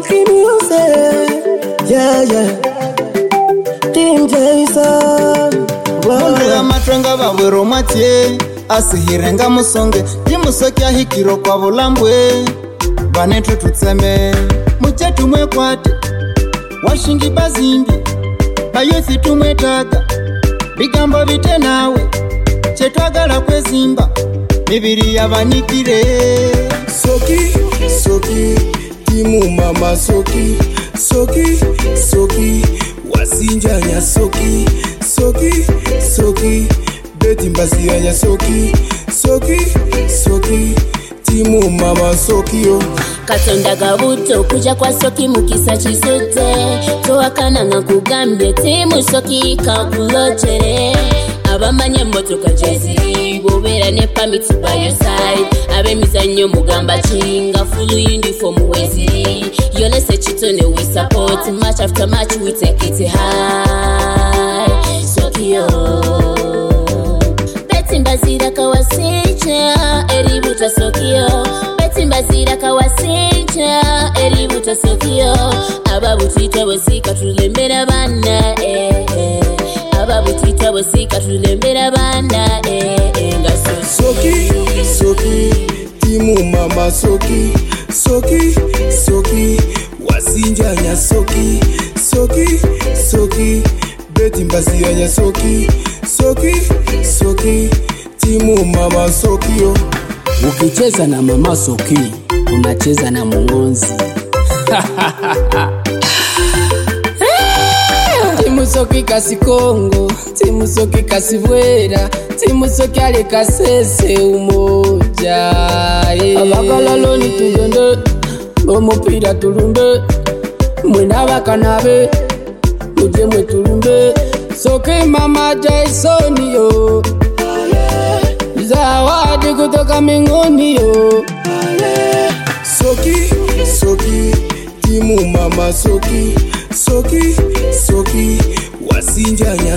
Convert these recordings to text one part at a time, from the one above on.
Soki music, yeah. Team Jason, Mundela matrenga babwero matie asihirenga musonge jimusoki ahikiro kwa bulambwe banetu tutseme muchetu mwekwate washingi bazimbi bayuthi tumwetaka bigambo bite nawe chetwagala kwezimba mibiri yabanikire Soki timu mama Soki wasinjanya Soki beti mbasiranya Soki timu mama Soki yo Katonda gabuto kuja kwa Soki mukisa chisote Toakana nga kugambye timu Soki kakulotere Abamanye motoka jezi Bobera ne permits by your side Abemizanyo mugamba chinga Full uniform wezi Yolese chitone we support Match after match we take it high Soki yo Beti mbazira kawasecha Eributa Soki yo Mbazira kawasencha eributa Sokiyo ababutitwa bosika tulembera bana ababutitwa bosika tulembera bana nga Soki timu mama Soki wasinjanya Soki beti mbaziranya Soki timu mama Soki yo. Ukicheza na mama Soki, unacheza na Mungonzi. Timu Soki kasi Kongo, timu Soki kasi Bwera, timu Soki ale kasese umoja. Abagala loni tugende, omupira tulumbe, mwena bakanabe, muje mwe tulumbe. Soki mama Jason yo. Zawadi kutoka mbinguni yo. Soki timu mama Soki wasinjanya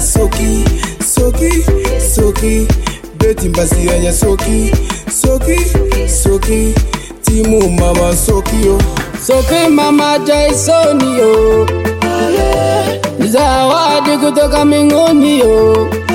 Soki beti mbaziranya Soki timu mama Soki yo. Soki mama Jason yo. Zawadi kutoka mbinguni yo.